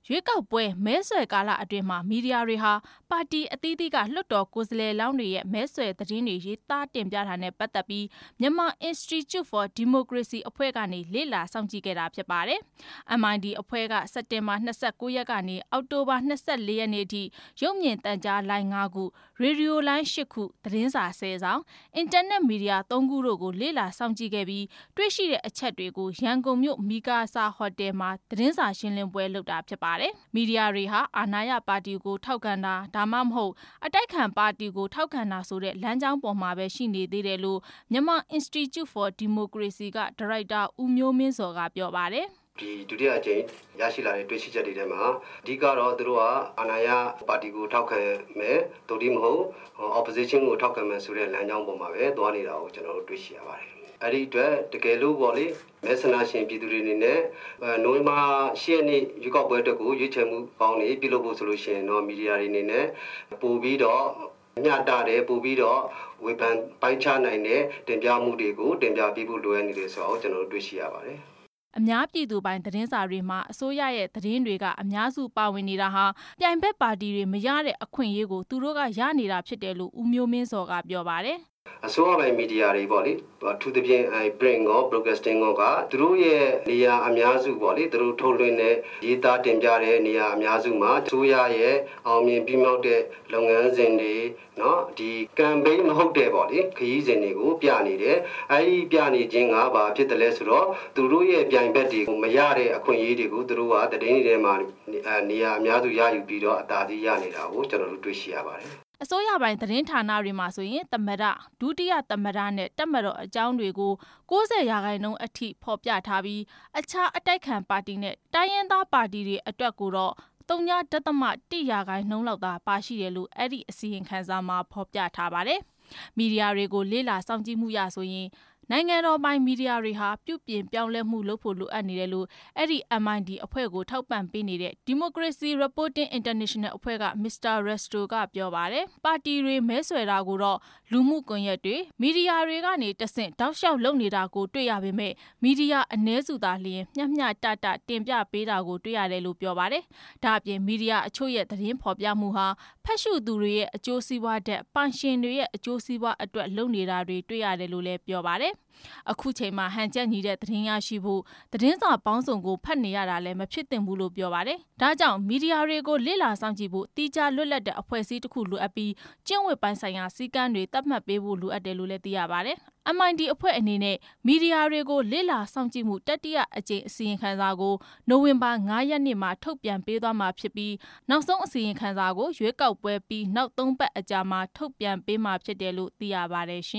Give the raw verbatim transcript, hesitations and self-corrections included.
ရွေးကောက်ပွဲမဲဆွယ်ကာလအတွင်းမှာမီဒီယာတွေဟာပါတီအသီးသီးကလွှတ်တော်ကိုယ်စားလှယ်လောင်းတွေရဲ့မဲဆွယ်သတင်းတွေရေးသားတင်ပြတာနဲ့ပတ်သက်ပြီး Myanmar Institute for Democracy အဖွဲ့ကနေလေ့လာစောင့်ကြည့်ခဲ့တာဖြစ်ပါတယ်။ M I D အဖွဲ့ကစက်တင်ဘာ၂၉ရက်ကနေအောက်တိုဘာ၂၄ရက်နေ့ထိရုပ်မြင်သံကြားလိုင်း၅ခုရေဒီယိုလိုင်း၈ခုသတင်းစာ၁၀စောင်အင်တာနက်မီဒီယာ၃ခုတို့ကိုလေ့လာစောင့်ကြည့်ခဲ့ပြီးတွေ့ရှိတဲ့အချက်တွေကိုရန်ကုန်မြို့မီကာဆာဟိုတယ်မှာသတင်းစာရှင်းလင်းပွဲလုပ်တာဖြစ်ပါတယ်။မီဒီယာတွေဟာအာဏာရပါတီကိုထောက်ခံတာဒါမှမဟုတ်အတိုက်ခံပါတီကိုထောက်ခံတာဆိုတဲ့လမ်းကြောင်းပေါ်မှာပဲရှိနေသေးတယ်လို့ Myanmar Institute for Democracy ကဒါရိုက်တာဦးမျိုးမင်းစောကပြောပါတယ်။ဒီဒုတိယအကြိမ်ရရှိလာတဲ့တွေ့ရှိချက်တွေထဲမှာအဓိကတော့သူတို့ကအာဏာရပါတီကိုထောက်ခံမယ်တို့ဒီမဟုတ် opposition ကိုထောက်ခံမယ်ဆိုတဲ့လမ်းကြောင်းပေါ်မှာပဲသွားနေတာကိုကျွန်တော်တို့တွေ့ရှိရပါတယ်။အဲ့ဒီအတွက်တကယ်လို့ပေါ့လေမဲဆန္ဒရှင်ပြည်သူတွေအနေနဲ့နိုဝင်ဘာ၈ရက်နေ့ရွေးကောက်ပွဲအတွက်ကိုရွေးချယ်မှုပေါင်းနေပြုလုပ်ဖို့ဆိုလို့ရှိရင်တော့မီဒီယာတွေအနေနဲ့ပို့ပြီးတော့ညတာတယ်ပို့ပြီးတော့ဝေဖန်ပိုင်းခြားနိုင်တဲ့တင်ပြမှုတွေကိုတင်ပြပေးဖို့လိုအပ်နေတယ်ဆိုတော့ကျွန်တော်တို့တွေ့ရှိရပါတယ်။အများပြည်သူပိုင်းသတင်းစာတွေမှာအစိုးရရဲ့သတင်းတွေကအများစုပါဝင်နေတာဟာပြိုင်ဘက်ပါတီတွေမရတဲ့အခွင့်အရေးကိုသူတို့ကရနေတာဖြစ်တယ်လို့ဦးမျိုးမင်းစောကပြောပါတယ်။အစိုးရပိုင်းမီဒီယာတွေပေါ့လေအထူးသဖြင့်အဲ print ရော broadcasting ရောကသူတို့ရဲ့နေရာအများစုပေါ့လေသူတို့ထုတ်လွှင့်တဲ့ရေးသားတင်ပြတဲ့နေရာအများစုမှာအစိုးရရဲ့အောင်မြင်ပြီးမြောက်တဲ့လုပ်ငန်းစဉ်တွေเนาะဒီ campaign မဟုတ်တဲ့ပေါ့လေခရီးစဉ်တွေကိုပြနေတယ်အဲဒီပြနေခြင်းကဘာဖြစ်တယ်လဲဆိုတော့သူတို့ရဲ့ပြိုင်ဘက်တွေကိုမရတဲ့အခွင့်အရေးတွေကိုသူတို့ကသတင်းတွေထဲမှာနေရာအများစုရယူပြီးတော့အသာစီးရနေတာကိုကျွန်တော်တို့တွေ့ရှိရပါတယ်အစိုးရပိုင်းသတင်းဌာနတွေမှာဆိုရင်သမ္မတဒုတိယသမ္မတနဲ့တပ်မတော်အကြောင်းတွေကို၉၀ရာခိုင်နှုန်းအထိဖော်ပြထားပြီးအခြားအတိုက်ခံပါတီနဲ့တိုင်းရင်းသားပါတီတွေအတွက်ကိုတော့၃.၁ရာခိုင်နှုန်းလောက်သာပါရှိတယ်လို့အဲ့ဒီအစီရင်ခံစာမှာဖော်ပြထားပါတယ်။မီဒီယာတွေကိုလေ့လာစောင့်ကြည့်မှုရဆိုရင်နိုင်ငံတော်ပိုင်မီဒီယာတွေဟာပြုပြင်ပြောင်းလဲမှုလုပ်ဖို့လိုအပ်နေတယ်လို့အဲ့ဒီ M I D အဖွဲ့ကိုထောက်ပံ့ပေးနေတဲ့ Democracy Reporting International အဖွဲ့က မစ္စတာ Resto ကပြောပါတယ်။ပါတီတွေမဲဆွယ်တာကိုတော့လူမှုကွန်ရက်တွေမီဒီယာတွေကနေတဆင့်တောက်လျှောက်လုပ်နေတာကိုတွေ့ရပေမဲ့မီဒီယာအ ਨੇ စုသာလျှင်မျှမျှတတတင်ပြပေးတာကိုတွေ့ရတယ်လို့ပြောပါတယ်။ဒါအပြင်မီဒီယာအချို့ရဲ့သတင်းဖော်ပြမှုဟာဖတ်ရှုသူတွေရဲ့အကျိုးစီးပွားတဲ့ပိုင်ရှင်တွေရဲ့အကျိုးစီးပွားအတွက်လုပ်နေတာတွေတွေ့ရတယ်လို့လည်းပြောပါတယ်။အခုချိန်မှာဟန်ချက်ညီတဲ့သတင်းရရှိဖို့သတင်းစာပေါင်းစုံကိုဖတ်နေရတာလည်းမဖြစ်သင့်ဘူးလို့ပြောပါတယ်။ဒါကြောင့်မီဒီယာတွေကိုလေ့လာစောင့်ကြည့်ဖို့တိကျလွတ်လပ်တဲ့အဖွဲ့အစည်းတစ်ခုလိုအပ်ပြီးကျင့်ဝတ်ပိုင်းဆိုင်ရာစည်းကမ်းတွေသတ်မှတ်ပေးဖို့လိုအပ်တယ်လို့လည်းသိရပါတယ်။ M I D အဖွဲ့အနေနဲ့မီဒီယာတွေကိုလေ့လာစောင့်ကြည့်မှုတတိယအကြိမ်အစီရင်ခံစာကိုနိုဝင်ဘာ၅ရက်နေ့မှာထုတ်ပြန်ပေးသွားမှာဖြစ်ပြီးနောက်ဆုံးအစီရင်ခံစာကိုရွေးကောက်ပွဲပြီးနောက်သုံးပတ်အကြာမှာထုတ်ပြန်ပေးမှာဖြစ်တယ်လို့သိရပါတယ်ရှ